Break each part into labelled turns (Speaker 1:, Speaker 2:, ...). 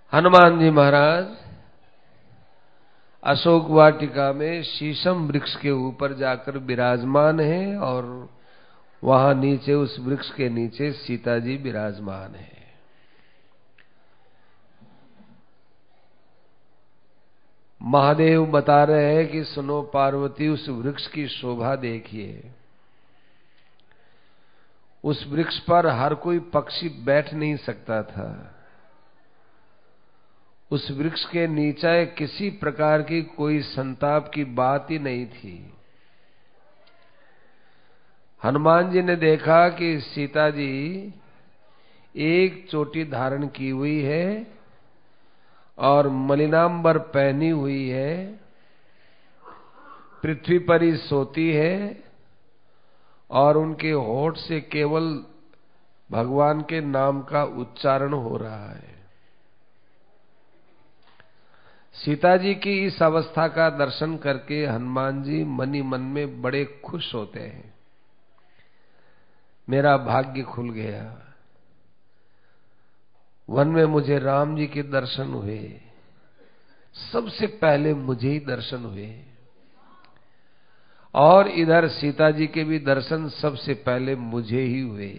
Speaker 1: हनुमान जी महाराज अशोक वाटिका में शीशम वृक्ष के ऊपर जाकर विराजमान हैं और वहां नीचे उस वृक्ष के नीचे सीता जी विराजमान हैं। महादेव बता रहे हैं कि सुनो पार्वती, उस वृक्ष की शोभा देखिए। उस वृक्ष पर हर कोई पक्षी बैठ नहीं सकता था। उस वृक्ष के नीचे किसी प्रकार की कोई संताप की बात ही नहीं थी। हनुमान जी ने देखा कि सीता जी एक चोटी धारण की हुई है और मलिनांबर पहनी हुई है, पृथ्वी पर ही सोती है और उनके होठ से केवल भगवान के नाम का उच्चारण हो रहा है। सीता जी की इस अवस्था का दर्शन करके हनुमान जी मन ही मन में बड़े खुश होते हैं। मेरा भाग्य खुल गया, वन में मुझे राम जी के दर्शन हुए, सबसे पहले मुझे ही दर्शन हुए, और इधर सीता जी के भी दर्शन सबसे पहले मुझे ही हुए।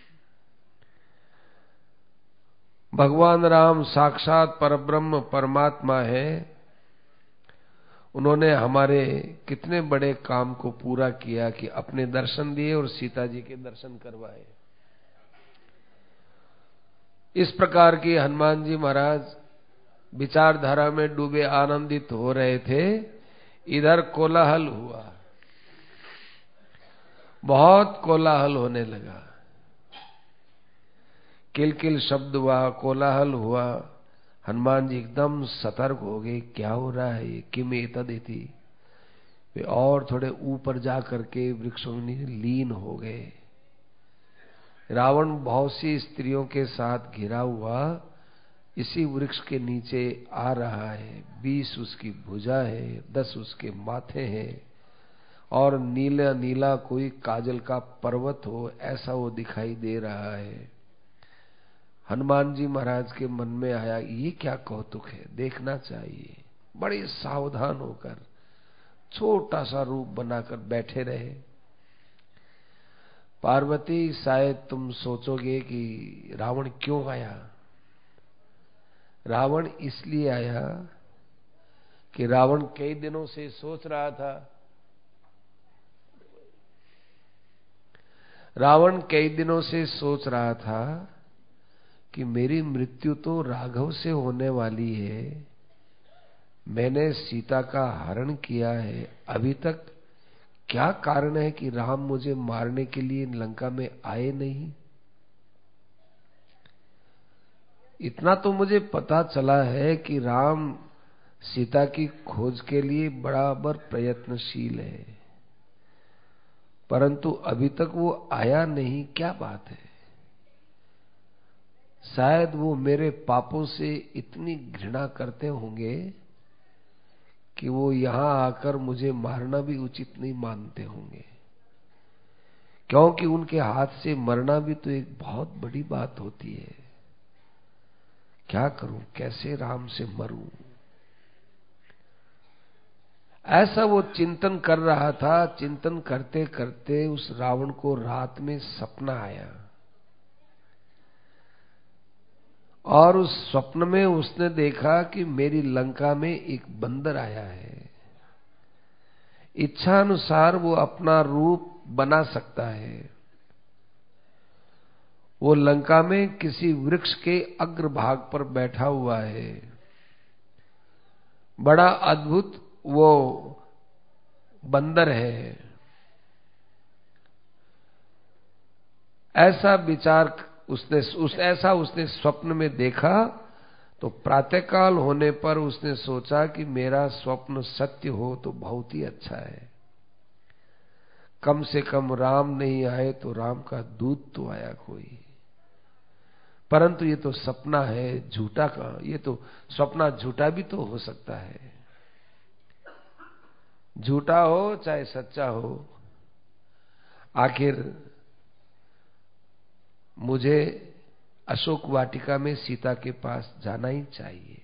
Speaker 1: भगवान राम साक्षात परब्रह्म परमात्मा है। उन्होंने हमारे कितने बड़े काम को पूरा किया कि अपने दर्शन दिए और सीता जी के दर्शन करवाए। इस प्रकार की हनुमान जी महाराज विचारधारा में डूबे आनंदित हो रहे थे। इधर कोलाहल हुआ, बहुत कोलाहल होने लगा, किलकिल शब्द हुआ, कोलाहल हुआ। हनुमान जी एकदम सतर्क हो गए, क्या हो रहा है ये, किम एतदिति। वे और थोड़े ऊपर जा करके वृक्षों में लीन हो गए। रावण बहुत सी स्त्रियों के साथ घिरा हुआ इसी वृक्ष के नीचे आ रहा है। 20 उसकी भुजा है, 10 उसके माथे हैं और नीला नीला कोई काजल का पर्वत हो ऐसा वो दिखाई दे रहा है। हनुमान जी महाराज के मन में आया, ये क्या कौतुक है, देखना चाहिए। बड़े सावधान होकर छोटा सा रूप बनाकर बैठे रहे। पार्वती, शायद तुम सोचोगे कि रावण क्यों आया। रावण इसलिए आया कि रावण कई दिनों से सोच रहा था, रावण कई दिनों से सोच रहा था कि मेरी मृत्यु तो राघव से होने वाली है, मैंने सीता का हरण किया है, अभी तक क्या कारण है कि राम मुझे मारने के लिए लंका में आए नहीं। इतना तो मुझे पता चला है कि राम सीता की खोज के लिए बराबर प्रयत्नशील है, परंतु अभी तक वो आया नहीं, क्या बात है। शायद वो मेरे पापों से इतनी घृणा करते होंगे कि वो यहां आकर मुझे मारना भी उचित नहीं मानते होंगे, क्योंकि उनके हाथ से मरना भी तो एक बहुत बड़ी बात होती है। क्या करूं, कैसे राम से मरूं, ऐसा वो चिंतन कर रहा था। चिंतन करते करते उस रावण को रात में सपना आया और उस स्वप्न में उसने देखा कि मेरी लंका में एक बंदर आया है। इच्छा अनुसार वो अपना रूप बना सकता है। वो लंका में किसी वृक्ष के अग्रभाग पर बैठा हुआ है। बड़ा अद्भुत वो बंदर है। ऐसा विचार उसने स्वप्न में देखा। तो प्रातःकाल होने पर उसने सोचा कि मेरा स्वप्न सत्य हो तो बहुत ही अच्छा है, कम से कम राम नहीं आए तो राम का दूत तो आया कोई। परंतु ये तो सपना है, झूठा का, ये तो सपना झूठा भी तो हो सकता है। झूठा हो चाहे सच्चा हो, आखिर मुझे अशोक वाटिका में सीता के पास जाना ही चाहिए।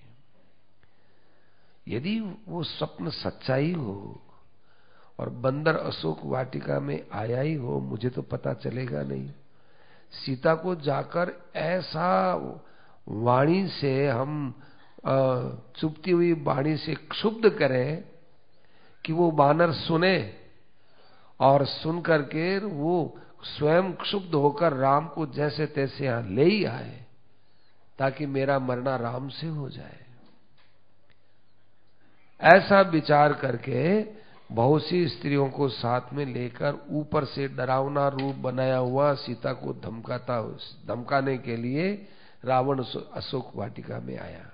Speaker 1: यदि वो स्वप्न सच्चाई हो और बंदर अशोक वाटिका में आया ही हो, मुझे तो पता चलेगा नहीं। सीता को जाकर ऐसा वाणी से हम चुपती हुई वाणी से क्षुब्ध करें कि वो वानर सुने और सुन करके वो स्वयं क्षुब्ध होकर राम को जैसे तैसे यहां ले ही आए, ताकि मेरा मरना राम से हो जाए। ऐसा विचार करके बहुत सी स्त्रियों को साथ में लेकर ऊपर से डरावना रूप बनाया हुआ सीता को धमकाने के लिए रावण अशोक वाटिका में आया।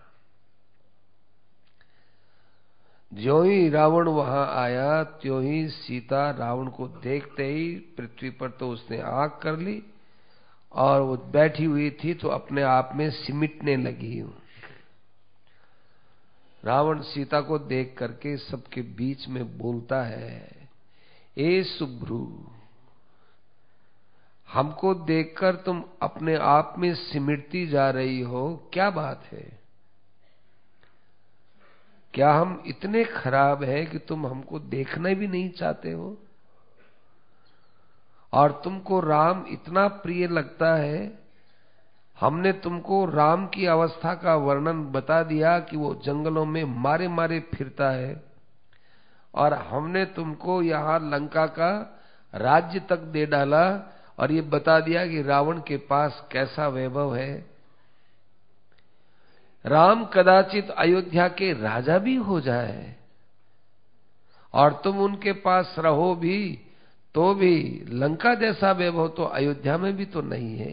Speaker 1: ज्यों ही रावण वहां आया, त्यों ही सीता रावण को देखते ही पृथ्वी पर तो उसने आंख कर ली और वो बैठी हुई थी तो अपने आप में सिमटने लगी। रावण सीता को देख करके सबके बीच में बोलता है, ए सुभ्रू, हमको देखकर तुम अपने आप में सिमटती जा रही हो, क्या बात है? क्या हम इतने खराब हैं कि तुम हमको देखना भी नहीं चाहते हो? और तुमको राम इतना प्रिय लगता है? हमने तुमको राम की अवस्था का वर्णन बता दिया कि वो जंगलों में मारे मारे फिरता है, और हमने तुमको यहाँ लंका का राज्य तक दे डाला और ये बता दिया कि रावण के पास कैसा वैभव है। राम कदाचित अयोध्या के राजा भी हो जाए और तुम उनके पास रहो भी तो भी लंका जैसा वैभव तो अयोध्या में भी तो नहीं है।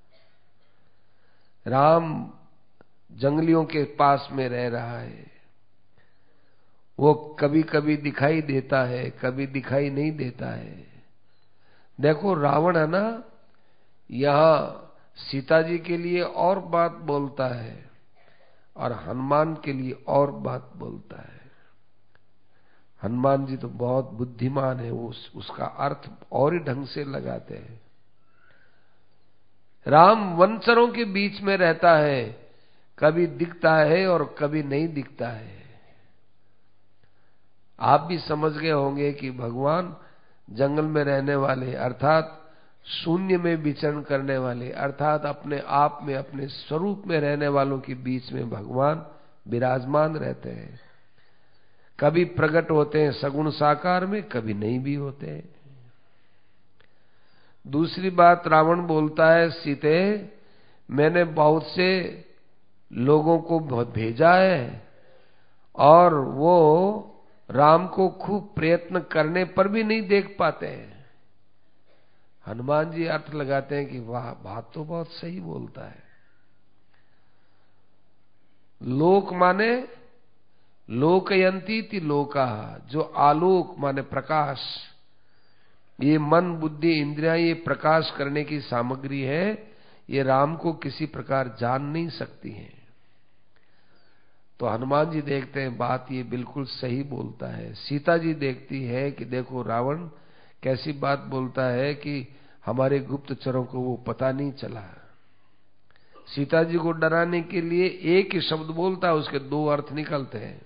Speaker 1: राम जंगलियों के पास में रह रहा है, वो कभी कभी दिखाई देता है, कभी दिखाई नहीं देता है। देखो रावण है ना, यहां सीता जी के लिए और बात बोलता है और हनुमान के लिए और बात बोलता है। हनुमान जी तो बहुत बुद्धिमान है, वो उसका अर्थ और ही ढंग से लगाते हैं। राम वनचरों के बीच में रहता है, कभी दिखता है और कभी नहीं दिखता है। आप भी समझ गए होंगे कि भगवान जंगल में रहने वाले अर्थात शून्य में विचरण करने वाले अर्थात अपने आप में अपने स्वरूप में रहने वालों के बीच में भगवान विराजमान रहते हैं। कभी प्रकट होते हैं सगुण साकार में, कभी नहीं भी होते हैं। दूसरी बात रावण बोलता है, सीते मैंने बहुत से लोगों को भेजा है और वो राम को खूब प्रयत्न करने पर भी नहीं देख पाते हैं। हनुमान जी अर्थ लगाते हैं कि वाह, बात तो बहुत सही बोलता है। लोक माने लोकयंती ति लोका, जो आलोक माने प्रकाश, ये मन बुद्धि इंद्रियां ये प्रकाश करने की सामग्री है, ये राम को किसी प्रकार जान नहीं सकती हैं। तो हनुमान जी देखते हैं बात ये बिल्कुल सही बोलता है। सीता जी देखती है कि देखो रावण कैसी बात बोलता है कि हमारे गुप्तचरों को वो पता नहीं चला। सीता जी को डराने के लिए एक ही शब्द बोलता है, उसके दो अर्थ निकलते हैं।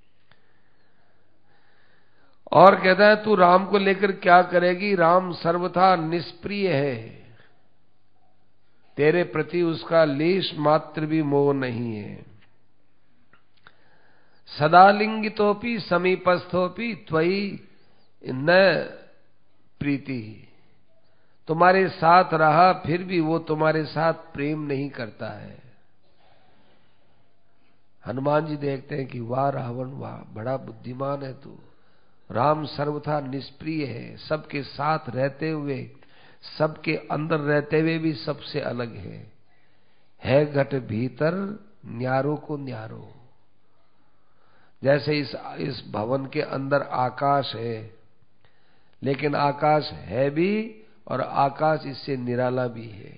Speaker 1: और कहता है तू राम को लेकर क्या करेगी, राम सर्वथा निष्प्रिय है, तेरे प्रति उसका लेश मात्र भी मोह नहीं है। सदालिंगितोपि समीपस्थोपि त्वयि न प्रीति, तुम्हारे साथ रहा फिर भी वो तुम्हारे साथ प्रेम नहीं करता है। हनुमान जी देखते हैं कि वाह रावण वाह, बड़ा बुद्धिमान है तू। राम सर्वथा निष्प्रिय है, सबके साथ रहते हुए सबके अंदर रहते हुए भी सबसे अलग है घट भीतर न्यारो को न्यारो। जैसे इस भवन के अंदर आकाश है, लेकिन आकाश है भी और आकाश इससे निराला भी है।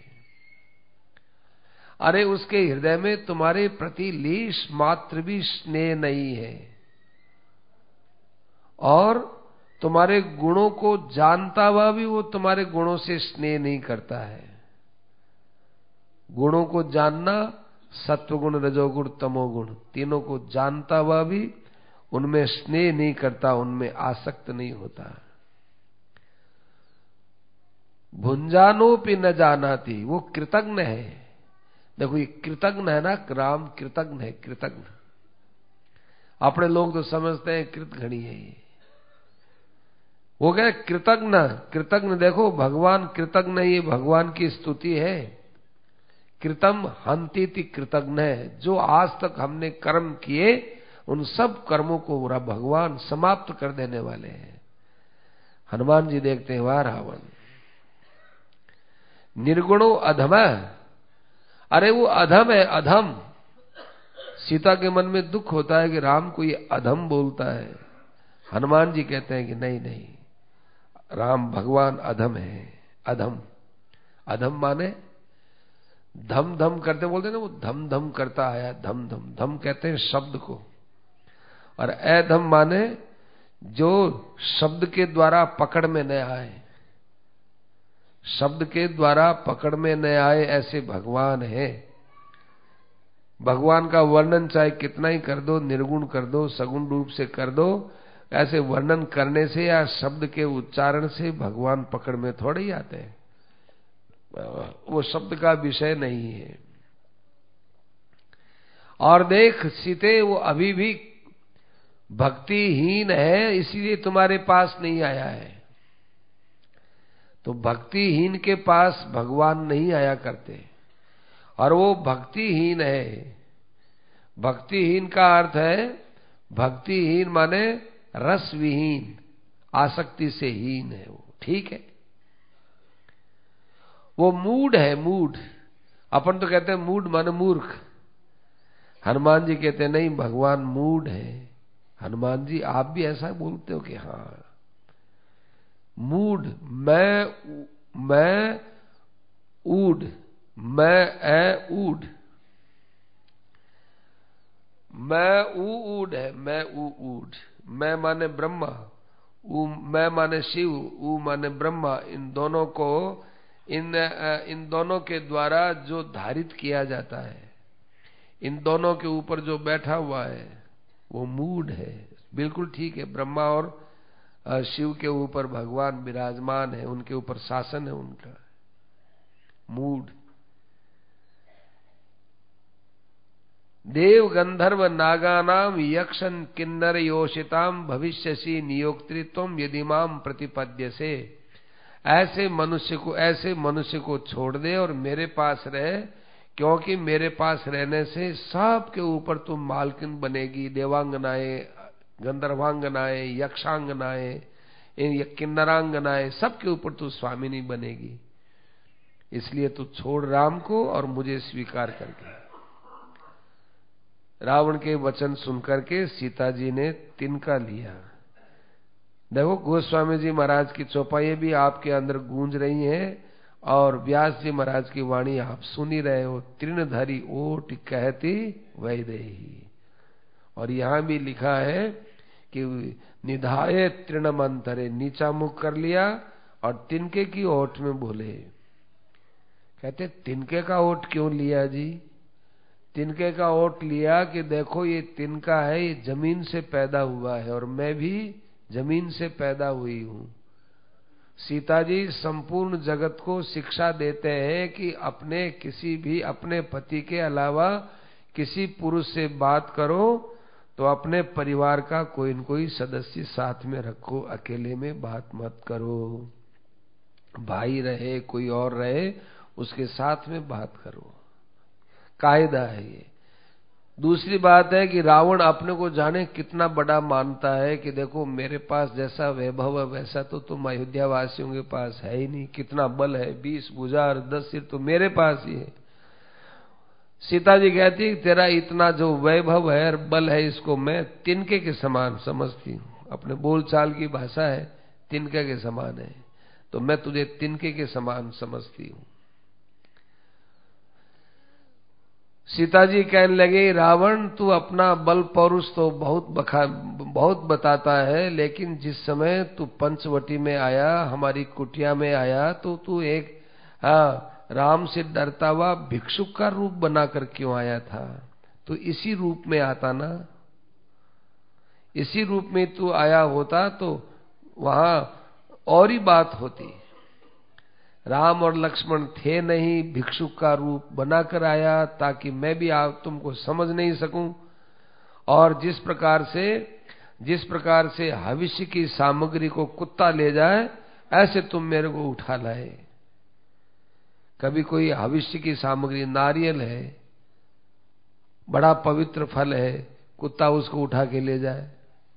Speaker 1: अरे उसके हृदय में तुम्हारे प्रति लेश मात्र भी स्नेह नहीं है और तुम्हारे गुणों को जानता हुआ भी वो तुम्हारे गुणों से स्नेह नहीं करता है। गुणों को जानना, सत्वगुण, रजोगुण, तमोगुण, तीनों को जानता हुआ भी उनमें स्नेह नहीं करता, उनमें आसक्त नहीं होता। भुंजानोपि न जानाति, वो कृतज्ञ है। देखो ये कृतज्ञ है ना, राम कृतज्ञ है, कृतज्ञ। अपने लोग तो समझते हैं कृतघ्नी है ये, वो क्या कृतज्ञ। कृतज्ञ देखो भगवान कृतज्ञ नहीं, ये भगवान की स्तुति है। कृतम हंतीति कृतज्ञ है, जो आज तक हमने कर्म किए उन सब कर्मों को भगवान समाप्त कर देने वाले हैं। हनुमान जी देखते हैं, वाह रावण निर्गुणो अधम, अरे वो अधम है, अधम। सीता के मन में दुख होता है कि राम को ये अधम बोलता है। हनुमान जी कहते हैं कि नहीं नहीं, राम भगवान अधम है। अधम, अधम माने धम धम करते, बोलते ना वो धम धम करता आया, धम धम, धम कहते हैं शब्द को, और अधम माने जो शब्द के द्वारा पकड़ में न आए, शब्द के द्वारा पकड़ में न आए, ऐसे भगवान है। भगवान का वर्णन चाहे कितना ही कर दो, निर्गुण कर दो, सगुण रूप से कर दो, ऐसे वर्णन करने से या शब्द के उच्चारण से भगवान पकड़ में थोड़े ही आते हैं, वो शब्द का विषय नहीं है। और देख सीते, वो अभी भी भक्तिहीन है, इसीलिए तुम्हारे पास नहीं आया है। तो भक्तिहीन के पास भगवान नहीं आया करते, और वो भक्तिहीन है। भक्तिहीन का अर्थ है, भक्तिहीन माने रस विहीन, आसक्ति से हीन है वो, ठीक है। वो मूड है, मूड। अपन तो कहते हैं मूड माने मूर्ख, हनुमान जी कहते हैं नहीं, भगवान मूड है। हनुमान जी आप भी ऐसा बोलते हो कि हाँ मूड, मैं ऊड, मैं ए ऊड, मैं ऊड है, मैं ऊड। मैं माने ब्रह्मा, मैं माने शिव, माने ब्रह्मा। इन दोनों को इन दोनों के द्वारा जो धारित किया जाता है, इन दोनों के ऊपर जो बैठा हुआ है वो मूड है। बिल्कुल ठीक है, ब्रह्मा और शिव के ऊपर भगवान विराजमान है, उनके ऊपर शासन है उनका, मूड। देव गंधर्व नागानाम यक्षन किन्नर योषिताम भविष्यसि नियोक्तृत्वम यदिमाम प्रतिपद्य से। ऐसे मनुष्य को छोड़ दे और मेरे पास रहे, क्योंकि मेरे पास रहने से सबके ऊपर तुम मालकिन बनेगी। देवांगनाएं, गंधर्वांगनाएं, यक्षांगनाएं, किन्नरांगनाएं, सबके ऊपर तू स्वामिनी बनेगी। इसलिए तू छोड़ राम को और मुझे स्वीकार करके। रावण के वचन सुनकर के सीता जी ने तिनका लिया। देखो गोस्वामी जी महाराज की चौपाई भी आपके अंदर गूंज रही हैं, और व्यास जी महाराज की वाणी आप सुन ही रहे हो। तृणधारी ओट कहती वैदेही, और यहां भी लिखा है कि निधाये तृणमंतरे, नीचा मुख कर लिया और तिनके की ओट में बोले। कहते तिनके का ओट क्यों लिया जी? तिनके का ओट लिया कि देखो ये तिनका है, ये जमीन से पैदा हुआ है और मैं भी जमीन से पैदा हुई हूं। सीता जी संपूर्ण जगत को शिक्षा देते हैं कि अपने पति के अलावा किसी पुरुष से बात करो तो अपने परिवार का कोई न कोई सदस्य साथ में रखो, अकेले में बात मत करो। भाई रहे, कोई और रहे, उसके साथ में बात करो, कायदा है ये। दूसरी बात है कि रावण अपने को जाने कितना बड़ा मानता है कि देखो मेरे पास जैसा वैभव है वैसा तो तुम अयोध्या वासियों के पास है ही नहीं। कितना बल है, 20 भुजा और 10 सिर तो मेरे पास ही है। सीता जी कहती तेरा इतना जो वैभव है और बल है, इसको मैं तिनके के समान समझती हूँ। अपने बोलचाल की भाषा है, तिनके के समान है, तो मैं तुझे तिनके के समान समझती हूँ। सीता जी कहने लगे रावण तू अपना बल पौरुष तो बहुत बताता है, लेकिन जिस समय तू पंचवटी में आया, हमारी कुटिया में आया, तो तू एक राम से डरता हुआ भिक्षुक का रूप बनाकर क्यों आया था? तो इसी रूप में आता ना, इसी रूप में तू आया होता तो वहां और ही बात होती। राम और लक्ष्मण थे नहीं, भिक्षुक का रूप बनाकर आया ताकि मैं भी आप तुमको समझ नहीं सकूं। और जिस प्रकार से भविष्य की सामग्री को कुत्ता ले जाए, ऐसे तुम मेरे को उठा लाए। कभी कोई भविष्य की सामग्री, नारियल है, बड़ा पवित्र फल है, कुत्ता उसको उठा के ले जाए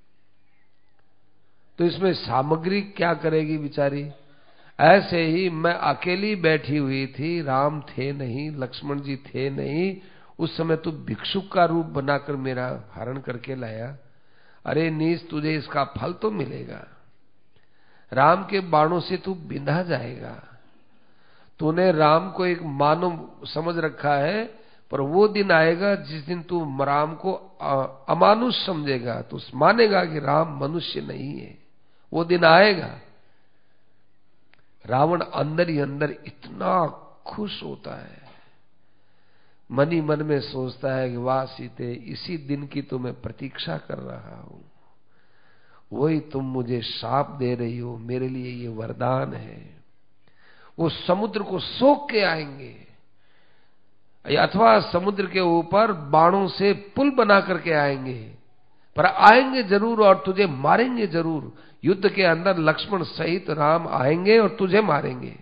Speaker 1: तो इसमें सामग्री क्या करेगी बेचारी? ऐसे ही मैं अकेली बैठी हुई थी, राम थे नहीं, लक्ष्मण जी थे नहीं, उस समय तू भिक्षुक का रूप बनाकर मेरा हरण करके लाया। अरे नीच, तुझे इसका फल तो मिलेगा, राम के बाणों से तू बिंधा जाएगा। तूने राम को एक मानव समझ रखा है, पर वो दिन आएगा जिस दिन तू राम को अमानुष समझेगा, तो मानेगा कि राम मनुष्य नहीं है। वो दिन आएगा। रावण अंदर ही अंदर इतना खुश होता है, मन ही मन में सोचता है कि वाह सीते, इसी दिन की तो मैं प्रतीक्षा कर रहा हूं, वही तुम मुझे शाप दे रही हो, मेरे लिए ये वरदान है। वो समुद्र को सोख के आएंगे, अथवा समुद्र के ऊपर बाणों से पुल बना करके आएंगे, पर आएंगे जरूर और तुझे मारेंगे जरूर। युद्ध के अंदर लक्ष्मण सहित राम आएंगे और तुझे मारेंगे,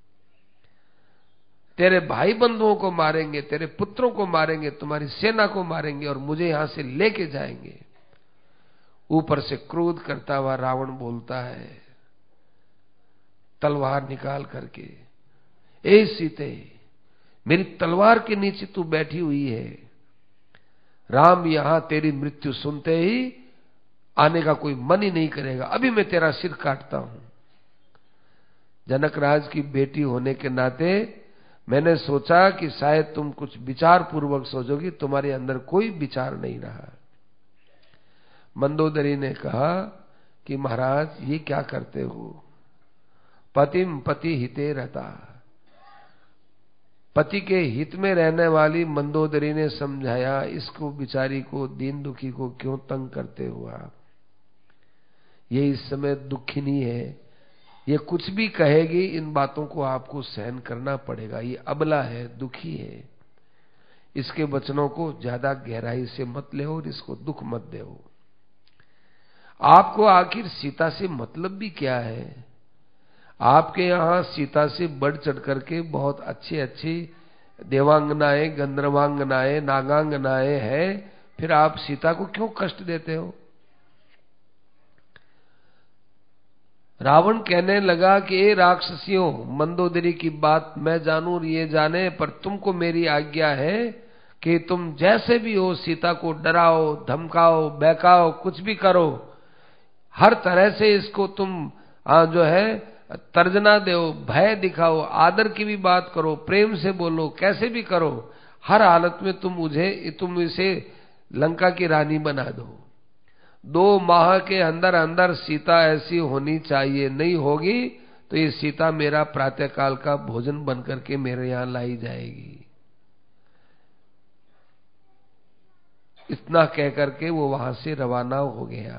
Speaker 1: तेरे भाई बंधुओं को मारेंगे, तेरे पुत्रों को मारेंगे, तुम्हारी सेना को मारेंगे और मुझे यहां से लेके जाएंगे। ऊपर से क्रोध करता हुआ रावण बोलता है तलवार निकाल करके, ए सीते, मेरी तलवार के नीचे तू बैठी हुई है, राम यहां तेरी मृत्यु सुनते ही आने का कोई मन ही नहीं करेगा, अभी मैं तेरा सिर काटता हूं। जनक राज की बेटी होने के नाते मैंने सोचा कि शायद तुम कुछ विचार पूर्वक सोचोगी, तुम्हारे अंदर कोई विचार नहीं रहा। मंदोदरी ने कहा कि महाराज ये क्या करते हो? पतिम पति हिते रहता, पति के हित में रहने वाली मंदोदरी ने समझाया, इसको बिचारी को, दीन दुखी को क्यों तंग करते हो आप? ये इस समय दुखिनी है, ये कुछ भी कहेगी, इन बातों को आपको सहन करना पड़ेगा। ये अबला है, दुखी है, इसके वचनों को ज्यादा गहराई से मत ले और इसको दुख मत दो। आपको आखिर सीता से मतलब भी क्या है? आपके यहां सीता से बढ़ चढ़ करके बहुत अच्छी अच्छी देवांगनाएं, गंधर्वांगनाएं, नागांगनाएं हैं, फिर आप सीता को क्यों कष्ट देते हो? रावण कहने लगा कि ए राक्षसियों, मंदोदरी की बात मैं जानूं और ये जाने, पर तुमको मेरी आज्ञा है कि तुम जैसे भी हो सीता को डराओ, धमकाओ, बहकाओ, कुछ भी करो, हर तरह से इसको तुम जो है तर्जना दो, भय दिखाओ, आदर की भी बात करो, प्रेम से बोलो, कैसे भी करो, हर हालत में तुम इसे लंका की रानी बना दो। 2 माह के अंदर अंदर सीता ऐसी होनी चाहिए, नहीं होगी तो ये सीता मेरा प्रातःकाल का भोजन बन करके मेरे यहां लाई जाएगी। इतना कह करके वो वहां से रवाना हो गया।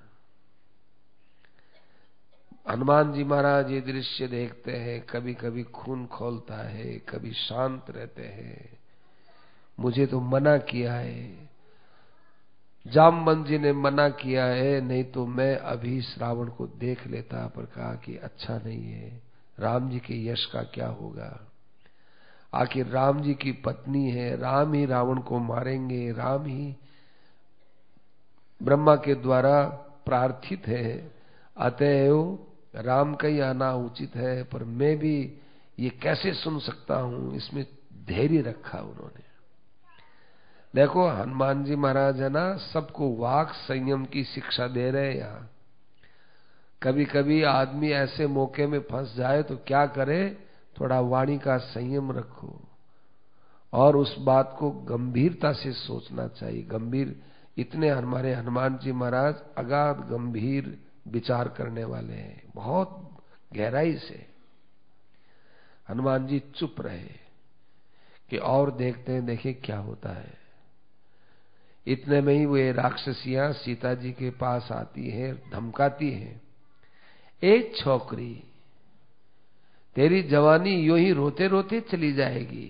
Speaker 1: हनुमान जी महाराज ये दृश्य देखते हैं, कभी कभी खून खौलता है, कभी शांत रहते हैं। मुझे तो मना किया है, जामवंत जी ने मना किया है, नहीं तो मैं अभी श्रावण को देख लेता, पर कहा कि अच्छा नहीं है, राम जी के यश का क्या होगा? आखिर राम जी की पत्नी है, राम ही रावण को मारेंगे, राम ही ब्रह्मा के द्वारा प्रार्थित है, अतएव राम का ही आना उचित है। पर मैं भी ये कैसे सुन सकता हूं, इसमें धैर्य रखा उन्होंने। देखो हनुमान जी महाराज है ना, सबको वाक संयम की शिक्षा दे रहे हैं यहां। कभी कभी आदमी ऐसे मौके में फंस जाए तो क्या करे, थोड़ा वाणी का संयम रखो और उस बात को गंभीरता से सोचना चाहिए। गंभीर, इतने हमारे हनुमान जी महाराज अगाध गंभीर विचार करने वाले हैं, बहुत गहराई से। हनुमान जी चुप रहे कि और देखते हैं, देखे क्या होता है। इतने में ही वे राक्षसियां सीता जी के पास आती है, धमकाती है, ए छोकरी, तेरी जवानी यूं ही रोते रोते चली जाएगी।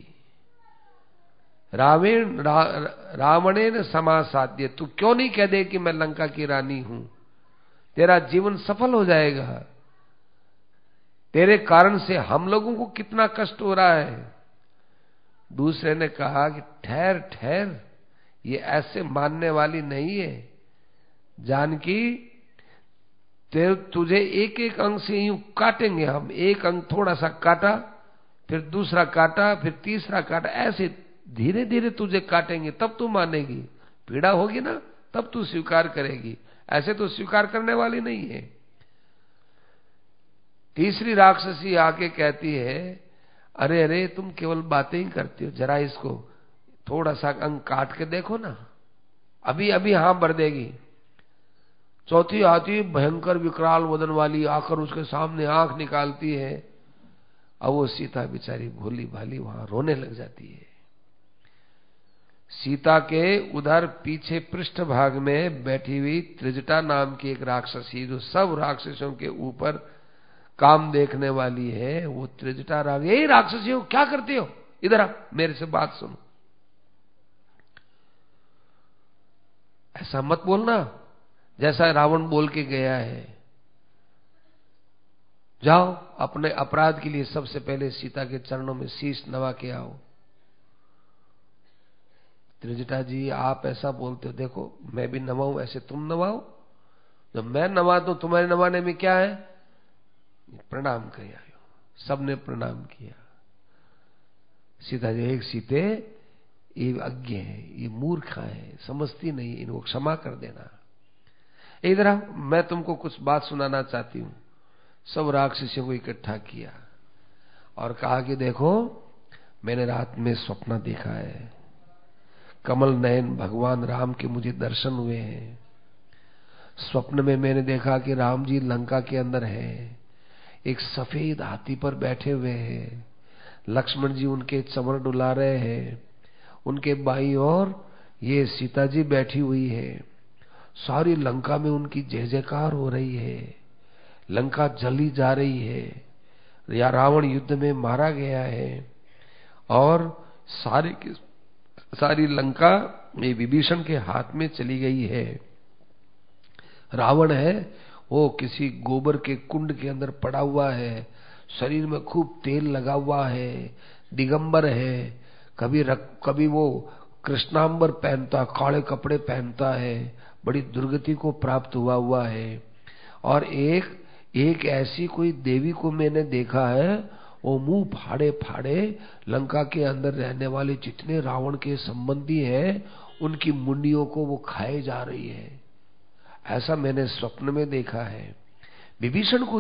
Speaker 1: रावणेन समासाध्य, तू क्यों नहीं कह दे कि मैं लंका की रानी हूं, तेरा जीवन सफल हो जाएगा। तेरे कारण से हम लोगों को कितना कष्ट हो रहा है। दूसरे ने कहा कि ठहर ठहर, ये ऐसे मानने वाली नहीं है। जानकी, तुझे एक एक अंग से यूं काटेंगे हम, एक अंग थोड़ा सा काटा, फिर दूसरा काटा, फिर तीसरा काटा, ऐसे धीरे धीरे तुझे काटेंगे, तब तू मानेगी। पीड़ा होगी ना, तब तू स्वीकार करेगी, ऐसे तो स्वीकार करने वाली नहीं है। तीसरी राक्षसी आके कहती है, अरे अरे तुम केवल बातें ही करती हो, जरा इसको थोड़ा सा अंग काट के देखो ना, अभी अभी हां भर देगी। चौथी आती भयंकर विकराल वदन वाली, आकर उसके सामने आंख निकालती है। अब वो सीता बेचारी भोली भाली वहां रोने लग जाती है। सीता के उधर पीछे पृष्ठ भाग में बैठी हुई त्रिजटा नाम की एक राक्षसी, जो सब राक्षसों के ऊपर काम देखने वाली है, वो त्रिजटा यही राक्षसी हो, क्या करते हो, इधर आ, मेरे से बात सुनो। ऐसा मत बोलना जैसा रावण बोल के गया है। जाओ, अपने अपराध के लिए सबसे पहले सीता के चरणों में शीश नवा के आओ। त्रिजटा जी, आप ऐसा बोलते हो, देखो मैं भी नवाऊं, ऐसे तुम नवाओ। जब मैं नवा तो तुम्हारे नवाने में क्या है। प्रणाम कर आयो। सबने प्रणाम किया। सीता जी, एक सीते, ये अज्ञ है, ये मूर्खा है, समझती नहीं, इनको क्षमा कर देना। इधर आओ, मैं तुमको कुछ बात सुनाना चाहती हूं। सब राक्षसियों को इकट्ठा किया और कहा कि देखो, मैंने रात में स्वप्न देखा है, कमल नयन भगवान राम के मुझे दर्शन हुए हैं। स्वप्न में मैंने देखा कि राम जी लंका के अंदर हैं, एक सफेद हाथी पर बैठे हुए हैं, लक्ष्मण जी उनके चमर डुला रहे हैं, उनके बाईं ओर ये सीता जी बैठी हुई है। सारी लंका में उनकी जय जयकार हो रही है, लंका जली जा रही है, या रावण युद्ध में मारा गया है, और सारी लंका ये विभीषण के हाथ में चली गई है। रावण है वो किसी गोबर के कुंड के अंदर पड़ा हुआ है, शरीर में खूब तेल लगा हुआ है, दिगंबर है, कभी वो कृष्णांबर पहनता, काले कपड़े पहनता है, बड़ी दुर्गति को प्राप्त हुआ है। और एक ऐसी कोई देवी को मैंने देखा है, वो मुंह फाड़े फाड़े लंका के अंदर रहने वाले जितने रावण के संबंधी हैं, उनकी मुंडियों को वो खाए जा रही है। ऐसा मैंने स्वप्न में देखा है। विभीषण को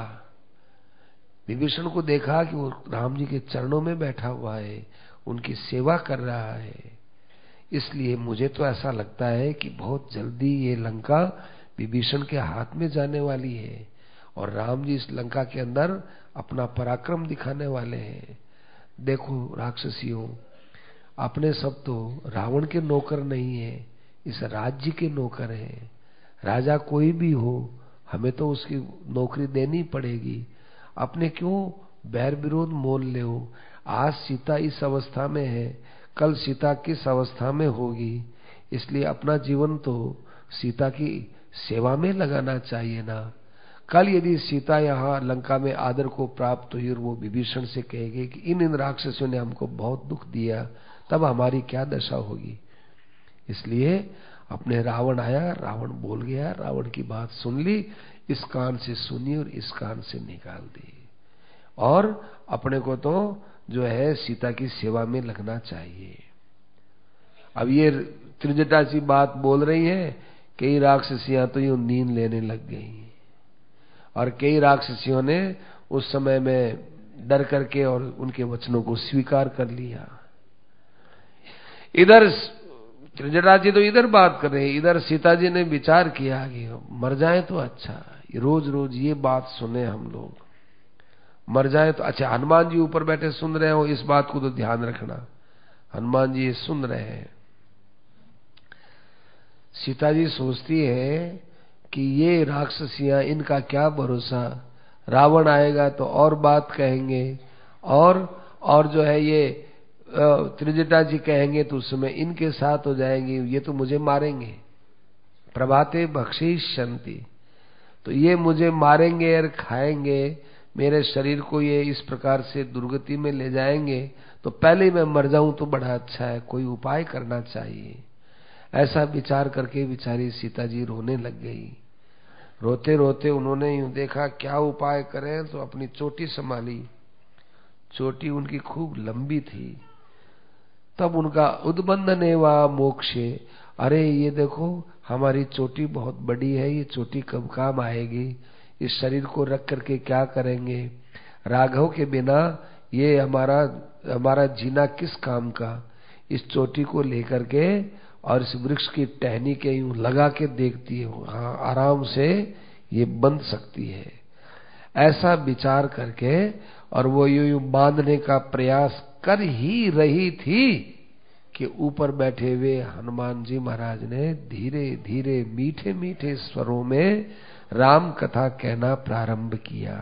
Speaker 1: देखा कि वो राम जी के चरणों में बैठा हुआ है, उनकी सेवा कर रहा है। इसलिए मुझे तो ऐसा लगता है कि बहुत जल्दी ये लंका विभीषण के हाथ में जाने वाली है, और राम जी इस लंका के अंदर अपना पराक्रम दिखाने वाले हैं। देखो राक्षसियों, अपने सब तो रावण के नौकर नहीं है, इस राज्य के नौकर हैं। राजा कोई भी हो, हमें तो उसकी नौकरी देनी पड़ेगी। अपने क्यों बैर विरोध मोल ले हो। आज सीता इस अवस्था में है, कल सीता किस अवस्था में होगी, इसलिए अपना जीवन तो सीता की सेवा में लगाना चाहिए ना। कल यदि सीता यहाँ लंका में आदर को प्राप्त हुई और वो विभीषण से कहेगी कि इन राक्षसों ने हमको बहुत दुख दिया, तब हमारी क्या दशा होगी। इसलिए अपने रावण आया, रावण बोल गया, रावण की बात सुन ली, इस कान से सुनी और इस कान से निकाल दी, और अपने को तो जो है सीता की सेवा में लगना चाहिए। अब ये त्रिजटा सी बात बोल रही है, कई राक्षसियां तो यूं नींद लेने लग गई, और कई राक्षसियों ने उस समय में डर करके और उनके वचनों को स्वीकार कर लिया। इधर त्रिजटा जी तो इधर बात कर रहे हैं, इधर सीता जी ने विचार किया कि मर जाए तो अच्छा, रोज रोज ये बात सुने हम लोग। मर जाए तो अच्छा, हनुमान जी ऊपर बैठे सुन रहे हो, इस बात को तो ध्यान रखना, हनुमान जी ये सुन रहे हैं। सीता जी सोचती है कि ये राक्षसियां, इनका क्या भरोसा, रावण आएगा तो और बात कहेंगे, और जो है ये त्रिजटा जी कहेंगे तो उस समय इनके साथ हो जाएंगे, ये तो मुझे मारेंगे। प्रभाते भक्षिष्यन्ति, तो ये मुझे मारेंगे और खाएंगे, मेरे शरीर को ये इस प्रकार से दुर्गति में ले जाएंगे, तो पहले मैं मर जाऊं तो बड़ा अच्छा है, कोई उपाय करना चाहिए। ऐसा विचार करके बिचारी सीता जी रोने लग गई। रोते रोते उन्होंने यूं देखा क्या उपाय करें, तो अपनी चोटी संभाली। चोटी उनकी खूब लंबी थी। तब उनका उद्बंधने व मोक्षे, अरे ये देखो हमारी चोटी बहुत बड़ी है, ये चोटी कब काम आएगी, इस शरीर को रख करके क्या करेंगे, राघव के बिना ये हमारा जीना किस काम का। इस चोटी को लेकर के और इस वृक्ष की टहनी के यूं लगा के देखती है, हाँ आराम से ये बंध सकती है। ऐसा विचार करके और वो यूं बांधने का प्रयास कर ही रही थी कि ऊपर बैठे हुए हनुमान जी महाराज ने धीरे धीरे मीठे मीठे स्वरों में राम कथा कहना प्रारंभ किया।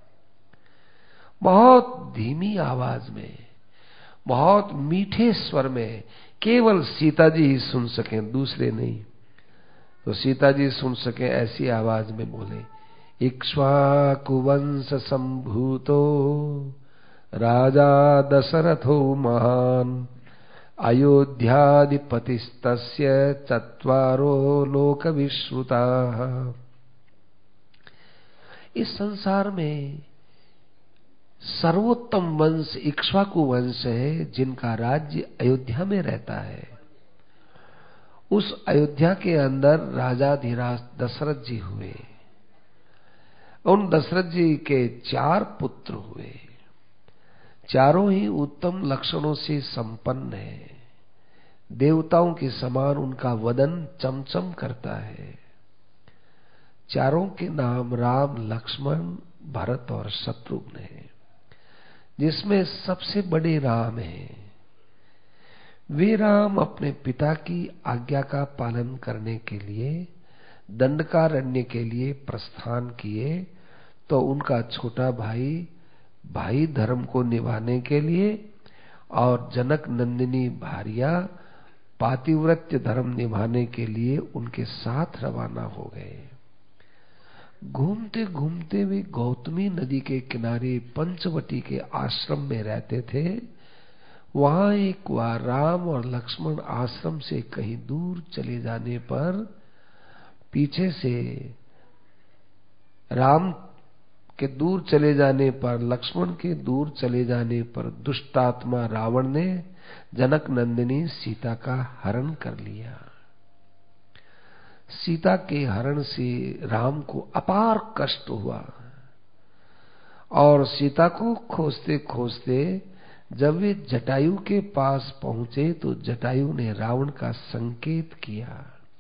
Speaker 1: बहुत धीमी आवाज में, बहुत मीठे स्वर में, केवल सीता जी ही सुन सकें, दूसरे नहीं। तो सीता जी सुन सके ऐसी आवाज में बोले, इक्ष्वाकुवंश संभूतो राजा दशरथो महान अयोध्याधिपतिस्तस्य चत्वारो लोक विश्रुताः। इस संसार में सर्वोत्तम वंश इक्ष्वाकु वंश है, जिनका राज्य अयोध्या में रहता है। उस अयोध्या के अंदर राजाधिराज दशरथ जी हुए। उन दशरथ जी के 4 पुत्र हुए, चारों ही उत्तम लक्षणों से संपन्न है। देवताओं के समान उनका वदन चमचम करता है। चारों के नाम राम, लक्ष्मण, भरत और शत्रुघ्न है, जिसमें सबसे बड़े राम हैं। वे राम अपने पिता की आज्ञा का पालन करने के लिए दंडकारण्य के लिए प्रस्थान किए, तो उनका छोटा भाई धर्म को निभाने के लिए और जनक नंदिनी भार्या पातिव्रत्य धर्म निभाने के लिए उनके साथ रवाना हो गए। घूमते घूमते वे गौतमी नदी के किनारे पंचवटी के आश्रम में रहते थे। वहां एक बार राम और लक्ष्मण आश्रम से कहीं दूर चले जाने पर पीछे से राम के दूर चले जाने पर, लक्ष्मण के दूर चले जाने पर दुष्टात्मा रावण ने जनक नंदिनी सीता का हरण कर लिया। सीता के हरण से राम को अपार कष्ट हुआ और सीता को खोजते खोजते जब वे जटायु के पास पहुंचे तो जटायु ने रावण का संकेत किया।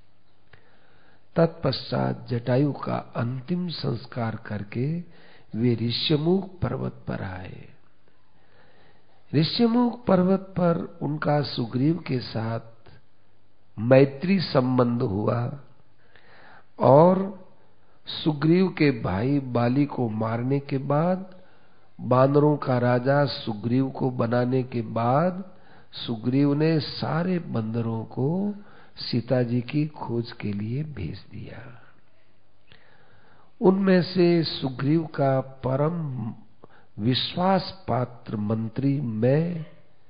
Speaker 1: तत्पश्चात जटायु का अंतिम संस्कार करके वे ऋष्यमुख पर्वत पर आए। ऋष्यमुख पर्वत पर उनका सुग्रीव के साथ मैत्री संबंध हुआ और सुग्रीव के भाई बाली को मारने के बाद, बानरों का राजा सुग्रीव को बनाने के बाद, सुग्रीव ने सारे बंदरों को सीता जी की खोज के लिए भेज दिया। उनमें से सुग्रीव का परम विश्वास पात्र मंत्री मैं,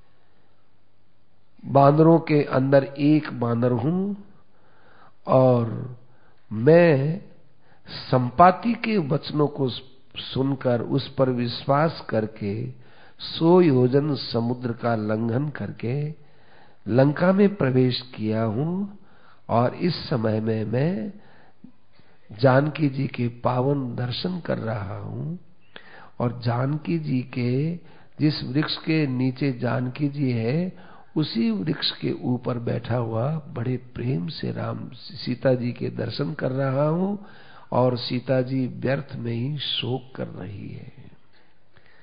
Speaker 1: बानरों के अंदर एक बानर हूं और मैं संपाति के वचनों को सुनकर उस पर विश्वास करके 100 योजन समुद्र का लंघन करके लंका में प्रवेश किया हूं और इस समय में मैं जानकी जी के पावन दर्शन कर रहा हूं और जानकी जी के जिस वृक्ष के नीचे जानकी जी है उसी वृक्ष के ऊपर बैठा हुआ बड़े प्रेम से राम सीता जी के दर्शन कर रहा हूं और सीता जी व्यर्थ में ही शोक कर रही है।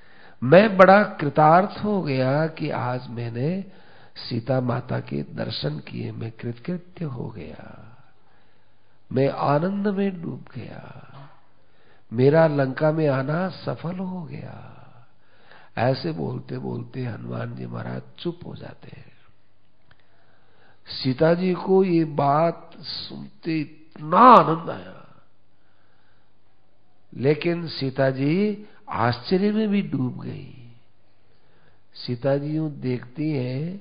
Speaker 1: मैं बड़ा कृतार्थ हो गया कि आज मैंने सीता माता के दर्शन किए, मैं कृतकृत्य हो गया, मैं आनंद में डूब गया, मेरा लंका में आना सफल हो गया। ऐसे बोलते बोलते हनुमान जी महाराज चुप हो जाते हैं। सीता जी को ये बात सुनते इतना आनंद आया, लेकिन सीता जी आश्चर्य में भी डूब गई। सीता जी यूं देखती हैं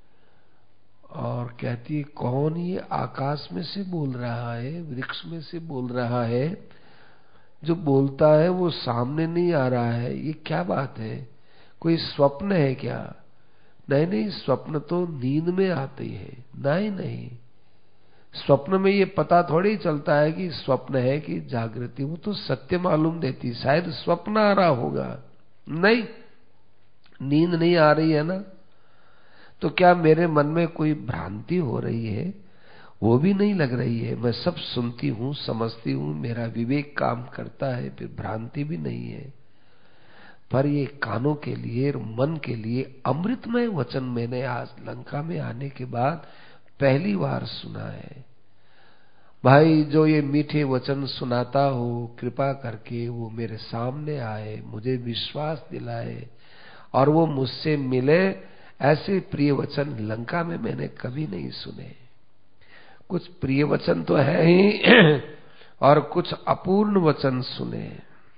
Speaker 1: और कहती है, कौन ये आकाश में से बोल रहा है, वृक्ष में से बोल रहा है, जो बोलता है वो सामने नहीं आ रहा है, ये क्या बात है, कोई स्वप्न है क्या? नहीं नहीं, स्वप्न तो नींद में आती है। नहीं नहीं, स्वप्न में ये पता थोड़ी चलता है कि स्वप्न है कि जागृति, वो तो सत्य मालूम देती, शायद स्वप्न आ रहा होगा। नहीं, नींद नहीं आ रही है ना, तो क्या मेरे मन में कोई भ्रांति हो रही है? वो भी नहीं लग रही है, मैं सब सुनती हूँ, समझती हूँ, मेरा विवेक काम करता है, फिर भ्रांति भी नहीं है। पर ये कानों के लिए, मन के लिए अमृतमय वचन मैंने आज लंका में आने के बाद पहली बार सुना है। भाई, जो ये मीठे वचन सुनाता हो, कृपा करके वो मेरे सामने आए, मुझे विश्वास दिलाए और वो मुझसे मिले। ऐसे प्रिय वचन लंका में मैंने कभी नहीं सुने। कुछ प्रिय वचन तो है ही और कुछ अपूर्ण वचन सुने।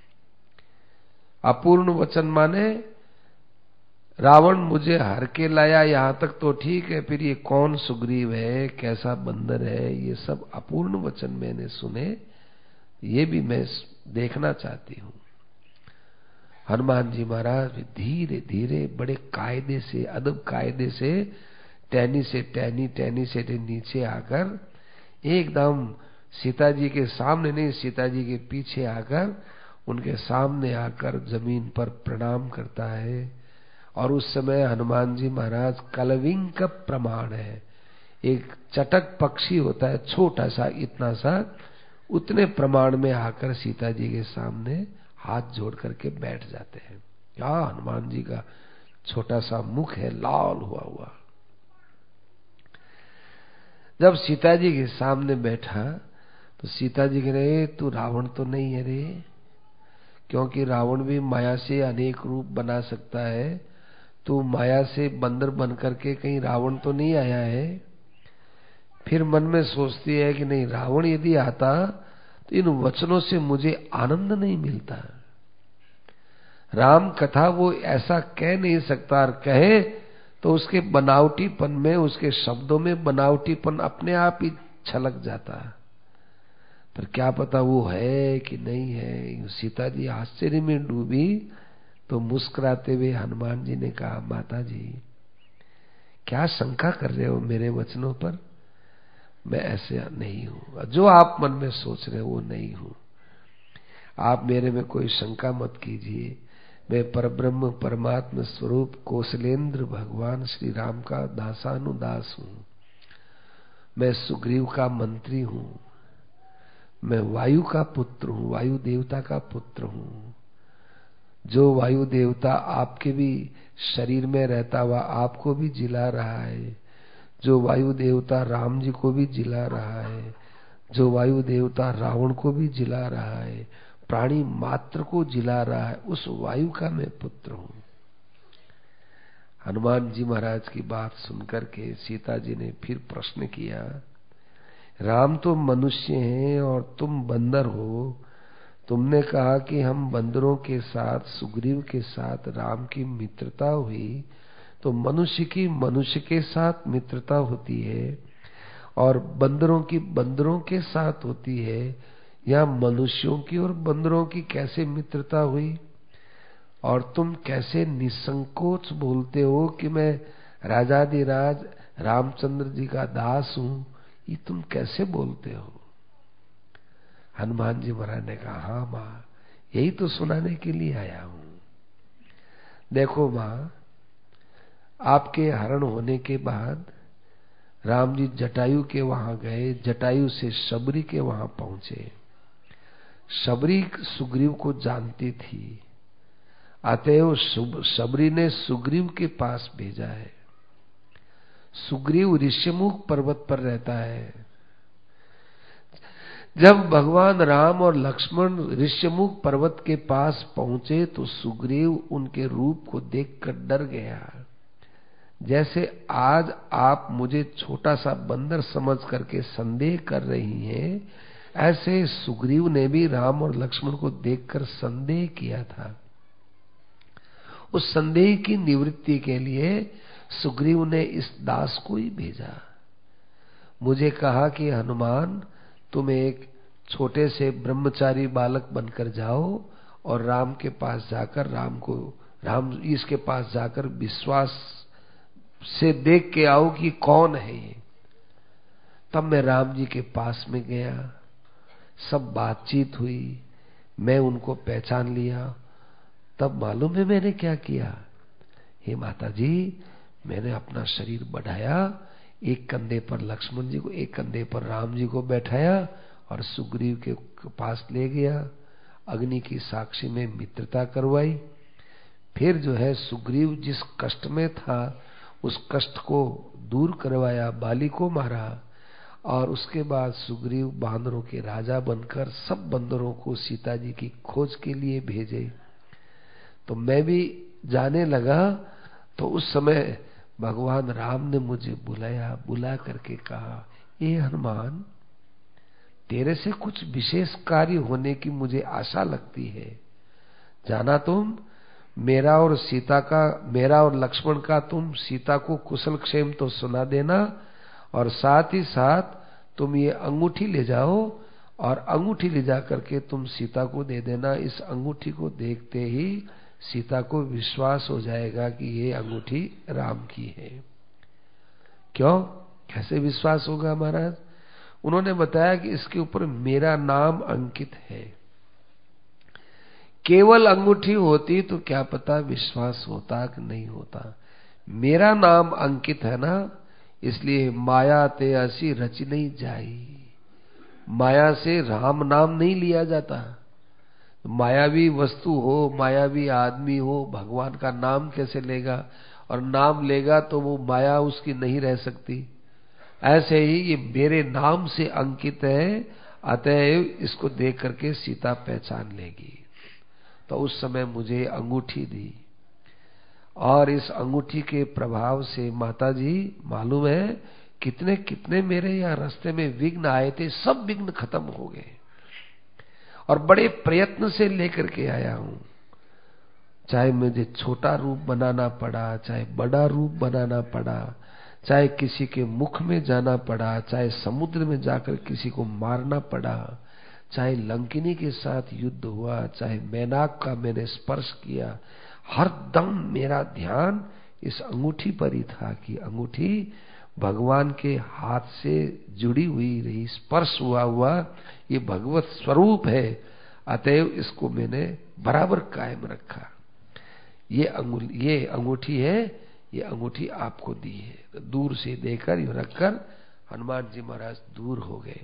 Speaker 1: अपूर्ण वचन माने रावण मुझे हर के लाया, यहां तक तो ठीक है, फिर ये कौन सुग्रीव है, कैसा बंदर है, ये सब अपूर्ण वचन मैंने सुने, ये भी मैं देखना चाहती हूं। हनुमान जी महाराज धीरे धीरे बड़े कायदे से, अदब कायदे से, टहनी से नीचे आकर एकदम सीता जी के सामने नहीं, सीता जी के पीछे आकर, उनके सामने आकर जमीन पर प्रणाम करता है। और उस समय हनुमान जी महाराज कलविंग का प्रमाण है, एक चटक पक्षी होता है छोटा सा, इतना सा, उतने प्रमाण में आकर सीता जी के सामने हाथ जोड़ करके बैठ जाते हैं। क्या हनुमान जी का छोटा सा मुख है, लाल हुआ। जब सीता जी के सामने बैठा तो सीता जी कह रहे, तू रावण तो नहीं है रे, क्योंकि रावण भी माया से अनेक रूप बना सकता है, तू माया से बंदर बन करके कहीं रावण तो नहीं आया है। फिर मन में सोचती है कि नहीं, रावण यदि आता तो इन वचनों से मुझे आनंद नहीं मिलता। राम कथा वो ऐसा कह नहीं सकता, और कहे तो उसके बनावटीपन में, उसके शब्दों में बनावटीपन अपने आप ही छलक जाता। पर क्या पता वो है कि नहीं है। सीता जी आश्चर्य में डूबी तो मुस्कुराते हुए हनुमान जी ने कहा, माता जी क्या शंका कर रहे हो मेरे वचनों पर? मैं ऐसे नहीं हूं, जो आप मन में सोच रहे हो वो नहीं हूं। आप मेरे में कोई शंका मत कीजिए। मैं परब्रह्म परमात्मा स्वरूप कौशलेंद्र भगवान श्री राम का दासानुदास हूं। मैं सुग्रीव का मंत्री हूं। मैं वायु का पुत्र हूं, वायु देवता का पुत्र हूं। जो वायु देवता आपके भी शरीर में रहता हुआ आपको भी जिला रहा है, जो वायु देवता राम जी को भी जिला रहा है, जो वायु देवता रावण को भी जिला रहा है, प्राणी मात्र को जिला रहा है, उस वायु का मैं पुत्र हूं। हनुमान जी महाराज की बात सुनकर के सीता जी ने फिर प्रश्न किया, राम तो मनुष्य हैं और तुम बंदर हो। तुमने कहा कि हम बंदरों के साथ, सुग्रीव के साथ राम की मित्रता हुई, तो मनुष्य की मनुष्य के साथ मित्रता होती है और बंदरों की बंदरों के साथ होती है, या मनुष्यों की और बंदरों की कैसे मित्रता हुई? और तुम कैसे निसंकोच बोलते हो कि मैं राजाधिराज रामचंद्र जी का दास हूं? ये तुम कैसे बोलते हो? हनुमान जी महाराज ने कहा, हाँ माँ, यही तो सुनाने के लिए आया हूं। देखो माँ, आपके हरण होने के बाद राम जी जटायु के वहां गए, जटायु से शबरी के वहां पहुंचे। शबरी सुग्रीव को जानती थी अतएव शबरी ने सुग्रीव के पास भेजा है। सुग्रीव ऋष्यमुख पर्वत पर रहता है। जब भगवान राम और लक्ष्मण ऋष्यमुख पर्वत के पास पहुंचे तो सुग्रीव उनके रूप को देखकर डर गया। जैसे आज आप मुझे छोटा सा बंदर समझ करके संदेह कर रही हैं, ऐसे सुग्रीव ने भी राम और लक्ष्मण को देखकर संदेह किया था। उस संदेह की निवृत्ति के लिए सुग्रीव ने इस दास को ही भेजा। मुझे कहा कि हनुमान, तुम एक छोटे से ब्रह्मचारी बालक बनकर जाओ और राम के पास जाकर राम इसके पास जाकर विश्वास से देख के आओ कि कौन है ये। तब मैं राम जी के पास में गया, सब बातचीत हुई, मैं उनको पहचान लिया। तब मालूम है मैंने क्या किया? हे माता जी, मैंने अपना शरीर बढ़ाया, एक कंधे पर लक्ष्मण जी को, एक कंधे पर राम जी को बैठाया और सुग्रीव के पास ले गया। अग्नि की साक्षी में मित्रता करवाई। फिर जो है सुग्रीव जिस कष्ट में था उस कष्ट को दूर करवाया, बाली को मारा और उसके बाद सुग्रीव बांदरों के राजा बनकर सब बंदरों को सीता जी की खोज के लिए भेजे। तो मैं भी जाने लगा तो उस समय भगवान राम ने मुझे बुलाया, बुला करके कहा, ए हनुमान, तेरे से कुछ विशेष कार्य होने की मुझे आशा लगती है। जाना तुम मेरा और लक्ष्मण का तुम सीता को कुशल क्षेम तो सुना देना और साथ ही साथ तुम ये अंगूठी ले जाओ और अंगूठी ले जा करके तुम सीता को दे देना। इस अंगूठी को देखते ही सीता को विश्वास हो जाएगा कि ये अंगूठी राम की है। क्यों, कैसे विश्वास होगा महाराज? उन्होंने बताया कि इसके ऊपर मेरा नाम अंकित है। केवल अंगूठी होती तो क्या पता विश्वास होता कि नहीं होता। मेरा नाम अंकित है ना, इसलिए माया ते ऐसी रच नहीं जाई। माया से राम नाम नहीं लिया जाता। मायावी वस्तु हो, मायावी आदमी हो, भगवान का नाम कैसे लेगा? और नाम लेगा तो वो माया उसकी नहीं रह सकती। ऐसे ही ये मेरे नाम से अंकित है, अतएव इसको देख करके सीता पहचान लेगी। तो उस समय मुझे अंगूठी दी और इस अंगूठी के प्रभाव से माता जी मालूम है कितने कितने मेरे यहाँ रास्ते में विघ्न आए थे, सब विघ्न खत्म हो गए और बड़े प्रयत्न से लेकर के आया हूं। चाहे मुझे छोटा रूप बनाना पड़ा, चाहे बड़ा रूप बनाना पड़ा, चाहे किसी के मुख में जाना पड़ा, चाहे समुद्र में जाकर किसी को मारना पड़ा, चाहे लंकिनी के साथ युद्ध हुआ, चाहे मैनाक का मैंने स्पर्श किया, हर दम मेरा ध्यान इस अंगूठी पर ही था कि अंगूठी भगवान के हाथ से जुड़ी हुई रही, स्पर्श हुआ ये भगवत स्वरूप है। अतएव इसको मैंने बराबर कायम रखा। ये अंगूठी है, ये अंगूठी आपको दी है। दूर से देकर रखकर हनुमान जी महाराज दूर हो गए।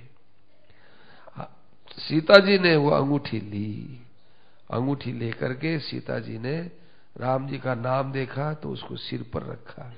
Speaker 1: सीता जी ने वो अंगूठी ली। अंगूठी लेकर के सीता जी ने राम जी का नाम देखा तो उसको सिर पर रखा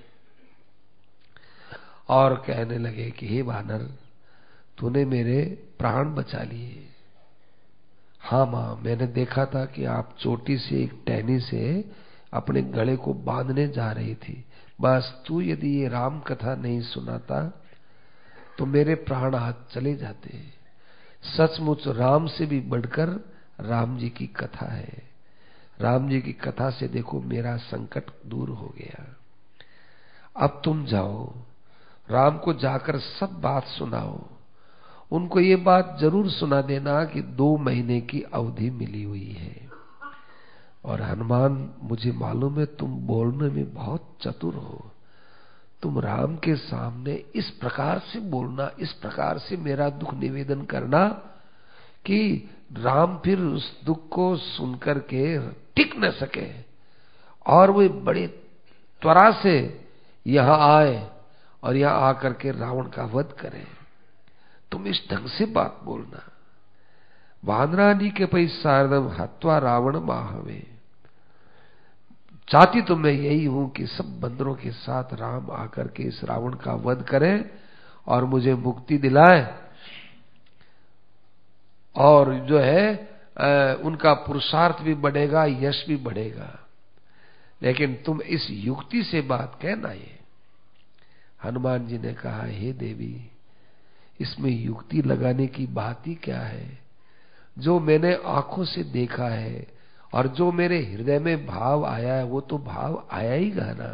Speaker 1: और कहने लगे कि हे वानर, तूने मेरे प्राण बचा लिए। हाँ मां, मैंने देखा था कि आप चोटी से एक टहनी से अपने गले को बांधने जा रही थी। बस तू यदि ये राम कथा नहीं सुनाता तो मेरे प्राण आज चले जाते। सचमुच राम से भी बढ़कर राम जी की कथा है। राम जी की कथा से देखो मेरा संकट दूर हो गया। अब तुम जाओ, राम को जाकर सब बात सुनाओ। उनको ये बात जरूर सुना देना कि 2 महीने की अवधि मिली हुई है। और हनुमान, मुझे मालूम है तुम बोलने में बहुत चतुर हो। तुम राम के सामने इस प्रकार से बोलना, इस प्रकार से मेरा दुख निवेदन करना कि राम फिर उस दुख को सुनकर के टिक न सके और वे बड़े त्वरा से यहां आए और यहां आकर के रावण का वध करें। तुम इस ढंग से बात बोलना। वानरानी के पै शारदम हत्वा रावण माहवे। चाहती तो मैं यही हूं कि सब बंदरों के साथ राम आकर के इस रावण का वध करें और मुझे मुक्ति दिलाए, और जो है उनका पुरुषार्थ भी बढ़ेगा, यश भी बढ़ेगा। लेकिन तुम इस युक्ति से बात कहना। ये हनुमान जी ने कहा, हे देवी, इसमें युक्ति लगाने की बात ही क्या है? जो मैंने आंखों से देखा है और जो मेरे हृदय में भाव आया है वो तो भाव आया ही गा ना।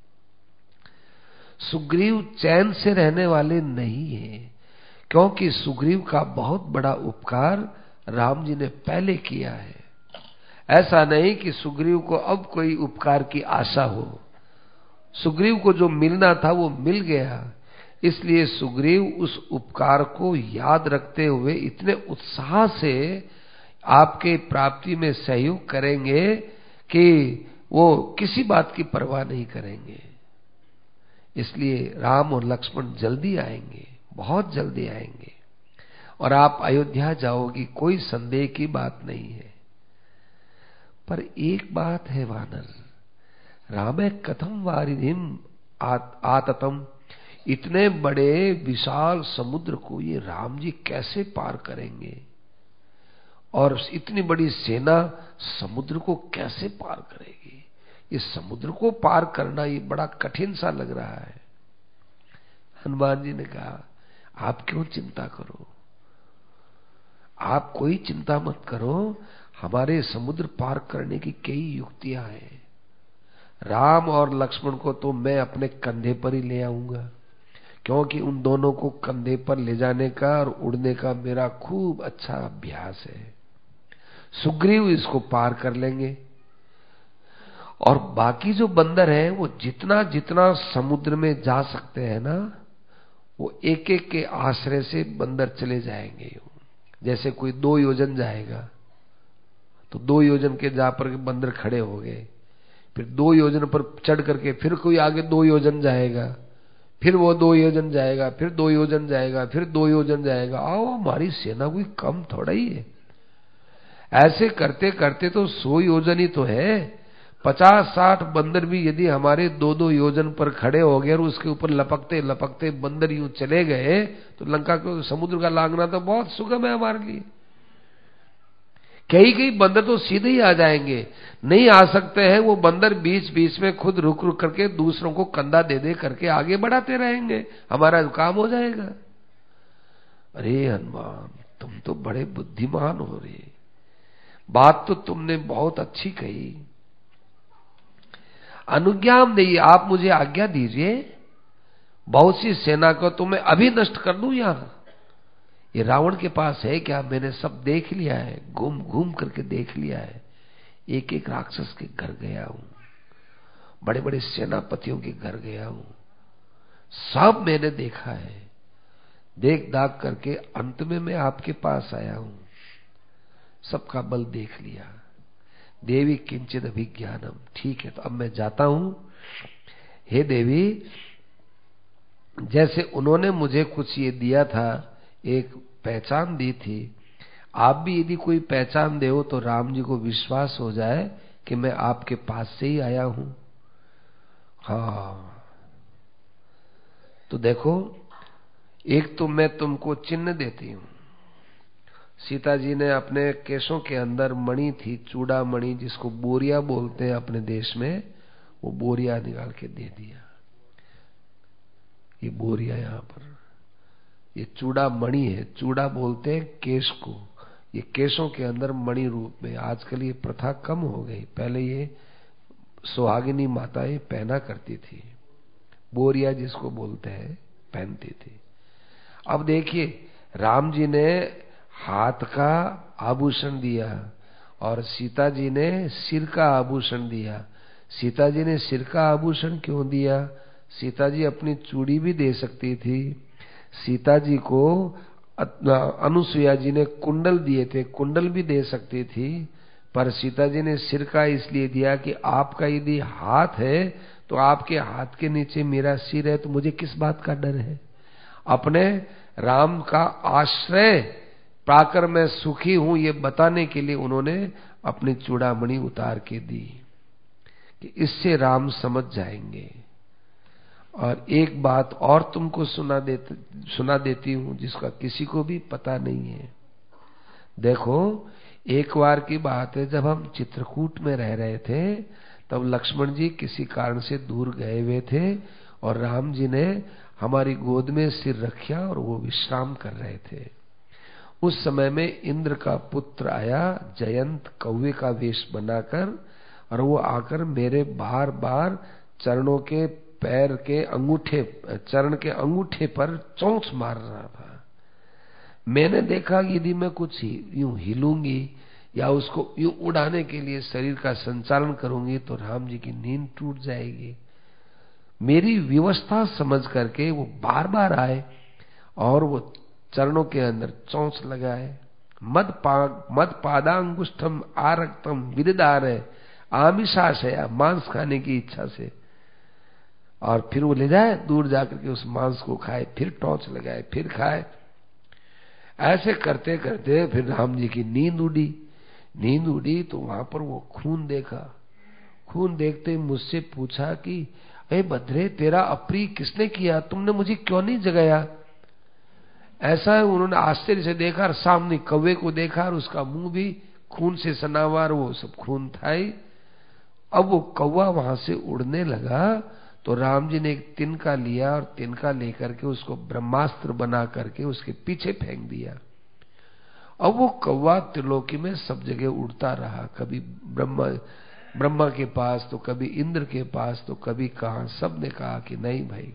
Speaker 1: सुग्रीव चैन से रहने वाले नहीं है, क्योंकि सुग्रीव का बहुत बड़ा उपकार राम जी ने पहले किया है। ऐसा नहीं कि सुग्रीव को अब कोई उपकार की आशा हो। सुग्रीव को जो मिलना था वो मिल गया, इसलिए सुग्रीव उस उपकार को याद रखते हुए इतने उत्साह से आपके प्राप्ति में सहयोग करेंगे कि वो किसी बात की परवाह नहीं करेंगे। इसलिए राम और लक्ष्मण जल्दी आएंगे, बहुत जल्दी आएंगे, और आप अयोध्या जाओगी, कोई संदेह की बात नहीं है। पर एक बात है वानर, रामे कथम वारिधिम आततम, इतने बड़े विशाल समुद्र को ये राम जी कैसे पार करेंगे, और इतनी बड़ी सेना समुद्र को कैसे पार करेगी? ये समुद्र को पार करना ये बड़ा कठिन सा लग रहा है। हनुमान जी ने कहा, आप क्यों चिंता करो, आप कोई चिंता मत करो, हमारे समुद्र पार करने की कई युक्तियां हैं। राम और लक्ष्मण को तो मैं अपने कंधे पर ही ले आऊंगा, क्योंकि उन दोनों को कंधे पर ले जाने का और उड़ने का मेरा खूब अच्छा अभ्यास है। सुग्रीव इसको पार कर लेंगे, और बाकी जो बंदर हैं वो जितना जितना समुद्र में जा सकते हैं ना, वो एक एक के आश्रय से बंदर चले जाएंगे। जैसे कोई 2 योजन जाएगा तो 2 योजन के जा पर बंदर खड़े हो गए, फिर 2 योजन पर चढ़ करके फिर कोई आगे 2 योजन जाएगा, फिर वो 2 योजन जाएगा, फिर 2 योजन जाएगा, फिर 2 योजन जाएगा। आओ, हमारी सेना कोई कम थोड़ा ही है। ऐसे करते करते तो 100 योजन ही तो है। 50-60 बंदर भी यदि हमारे 2-2 योजन पर खड़े हो गए और उसके ऊपर लपकते लपकते बंदर यूं चले गए तो लंका को समुद्र का लांघना तो बहुत सुगम है हमारे लिए। कई बंदर तो सीधे ही आ जाएंगे, नहीं आ सकते हैं वो बंदर बीच बीच में खुद रुक रुक करके दूसरों को कंधा दे दे करके आगे बढ़ाते रहेंगे, हमारा काम हो जाएगा। अरे हनुमान, तुम तो बड़े बुद्धिमान हो रहे, बात तो तुमने बहुत अच्छी कही। अनुज्ञा नहीं, आप मुझे आज्ञा दीजिए, बहुत सी सेना को तो मैं अभी नष्ट कर दूं। यहां ये रावण के पास है क्या? मैंने सब देख लिया है, घूम घूम करके देख लिया है। एक एक राक्षस के घर गया हूं, बड़े बड़े सेनापतियों के घर गया हूं, सब मैंने देखा है। देख दाख करके अंत में मैं आपके पास आया हूं, सबका बल देख लिया। देवी किंचित अभिज्ञानम, ठीक है तो अब मैं जाता हूं। हे देवी, जैसे उन्होंने मुझे कुछ ये दिया था, एक पहचान दी थी, आप भी यदि कोई पहचान दे हो तो राम जी को विश्वास हो जाए कि मैं आपके पास से ही आया हूं। हाँ तो देखो, एक तो मैं तुमको चिन्ह देती हूं। सीता जी ने अपने केशों के अंदर मणि थी, चूड़ा मणि, जिसको बोरिया बोलते हैं अपने देश में, वो बोरिया निकाल के दे दिया। ये बोरिया यहां पर, ये चूड़ा मणि है। चूड़ा बोलते हैं केश को, ये केशों के अंदर मणि रूप में। आजकल ये प्रथा कम हो गई, पहले ये सुहागिनी माताएं पहना करती थी। बोरिया जिसको बोलते हैं, पहनती थी। अब देखिए, राम जी ने हाथ का आभूषण दिया और सीता जी ने सिर का आभूषण दिया। सीता जी ने सिर का आभूषण क्यों दिया? सीता जी अपनी चूड़ी भी दे सकती थी। सीता जी को अनुसुईया जी ने कुंडल दिए थे, कुंडल भी दे सकती थी, पर सीता जी ने सिर का इसलिए दिया कि आपका यदि हाथ है तो आपके हाथ के नीचे मेरा सिर है, तो मुझे किस बात का डर है। अपने राम का आश्रय पाकर मैं सुखी हूं, ये बताने के लिए उन्होंने अपनी चूड़ामणि उतार के दी कि इससे राम समझ जाएंगे। और एक बात और तुमको सुना देती हूं जिसका किसी को भी पता नहीं है। देखो, एक बार की बात है, जब हम चित्रकूट में रह रहे थे तब लक्ष्मण जी किसी कारण से दूर गए हुए थे और राम जी ने हमारी गोद में सिर रखा और वो विश्राम कर रहे थे। उस समय में इंद्र का पुत्र आया, जयंत, कौवे का वेश बनाकर, और वो आकर मेरे बार बार चरणों के पैर के अंगूठे, चरण के अंगूठे पर चोंच मार रहा था। मैंने देखा कि यदि मैं कुछ यूं हिलूंगी या उसको यूं उड़ाने के लिए शरीर का संचालन करूंगी तो राम जी की नींद टूट जाएगी। मेरी व्यवस्था समझ करके वो बार बार आए और वो चरणों के अंदर चोंच लगाए। मद पादांगुष्ठम आरक्तम विददार, आमिषाशया, मांस खाने की इच्छा से, और फिर वो ले जाए दूर जाकर के उस मांस को खाए, फिर टॉर्च लगाए, फिर खाए। ऐसे करते करते फिर राम जी की नींद उड़ी तो वहां पर वो खून देखा। खून देखते ही मुझसे पूछा कि अरे भद्रे, तेरा अप्रिय किसने किया, तुमने मुझे क्यों नहीं जगाया? ऐसा है, उन्होंने आश्चर्य से देखा और सामने कौवे को देखा और उसका मुंह भी खून से सना हुआ, वो सब खून था ही। अब वो कौवा वहां से उड़ने लगा तो राम जी ने एक तिनका लिया और तिनका लेकर के उसको ब्रह्मास्त्र बना करके उसके पीछे फेंक दिया। अब वो कौवा त्रिलोकी में सब जगह उड़ता रहा, कभी ब्रह्मा के पास तो कभी इंद्र के पास तो कभी कहां। सबने कहा कि नहीं भाई,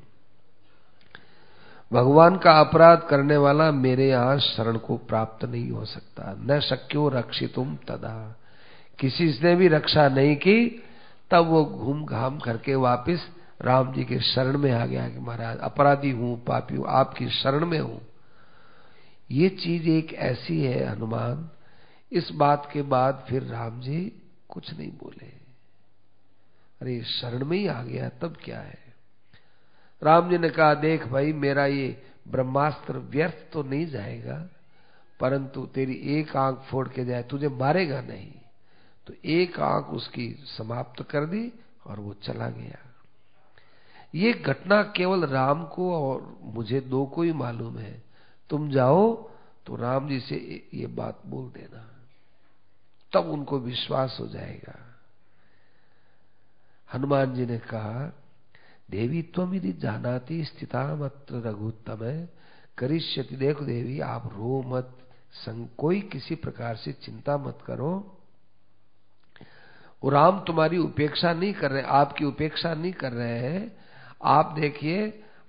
Speaker 1: भगवान का अपराध करने वाला मेरे यहां शरण को प्राप्त नहीं हो सकता। न शक्यो रक्षितुम तदा, किसी ने भी रक्षा नहीं की। तब वो घूम घाम करके वापिस राम जी के शरण में आ गया कि महाराज अपराधी हूं, पापी हूं, आपकी शरण में हूं। ये चीज एक ऐसी है हनुमान, इस बात के बाद फिर राम जी कुछ नहीं बोले। अरे शरण में ही आ गया, तब क्या है। राम जी ने कहा, देख भाई, मेरा ये ब्रह्मास्त्र व्यर्थ तो नहीं जाएगा, परंतु तेरी एक आंख फोड़ के जाए, तुझे मारेगा नहीं। तो एक आंख उसकी समाप्त कर दी और वो चला गया। ये घटना केवल राम को और मुझे दो को ही मालूम है। तुम जाओ तो राम जी से ये बात बोल देना, तब उनको विश्वास हो जाएगा। हनुमान जी ने कहा, देवी त्वम यदि जानाति स्थिताम अत्र रघुत्तम करिष्यति। देखो देवी, आप रो मत, कोई किसी प्रकार से चिंता मत करो। वो राम तुम्हारी उपेक्षा नहीं कर रहे, आपकी उपेक्षा नहीं कर रहे हैं। आप देखिए,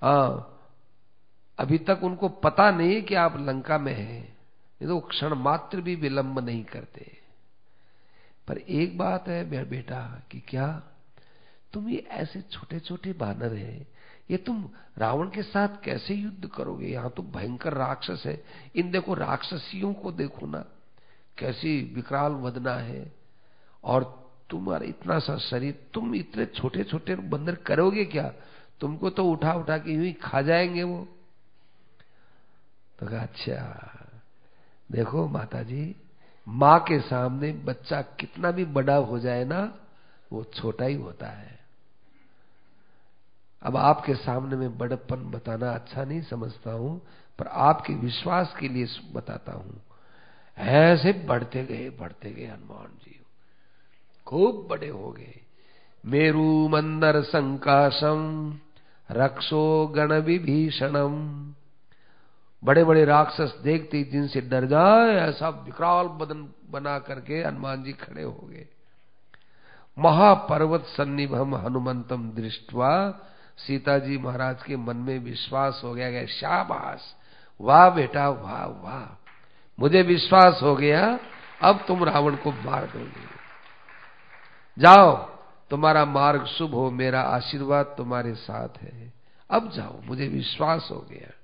Speaker 1: अभी तक उनको पता नहीं कि आप लंका में हैं, नहीं तो क्षण मात्र भी विलंब नहीं करते। पर एक बात है मेरा बेटा कि क्या तुम ये ऐसे छोटे छोटे बानर हैं, ये तुम रावण के साथ कैसे युद्ध करोगे? यहां तो भयंकर राक्षस है। इन देखो राक्षसियों को देखो ना, कैसी विकराल वदना है, और तुम्हारा इतना सा शरीर, तुम इतने छोटे छोटे बंदर करोगे क्या? तुमको तो उठा उठा के यूं ही खा जाएंगे वो। तो कहा, अच्छा देखो माता जी, माँ के सामने बच्चा कितना भी बड़ा हो जाए ना, वो छोटा ही होता है। अब आपके सामने में बड़प्पन बताना अच्छा नहीं समझता हूं, पर आपके विश्वास के लिए बताता हूं। ऐसे बढ़ते गए हनुमान जी, खूब बड़े हो गए। मेरु मंदर संकाशम रक्षो गण विभीषणम। बड़े बड़े राक्षस देखते जिनसे डर जाए ऐसा विकराल बदन बना करके हनुमान जी खड़े हो गए। महापर्वत सन्निभम हनुमंतम दृष्टवा, सीता जी महाराज के मन में विश्वास हो गया, शाबाश, वाह बेटा, वाह वाह, मुझे विश्वास हो गया, अब तुम रावण को मार दोगे। जाओ, तुम्हारा मार्ग शुभ हो, मेरा आशीर्वाद तुम्हारे साथ है, अब जाओ, मुझे विश्वास हो गया।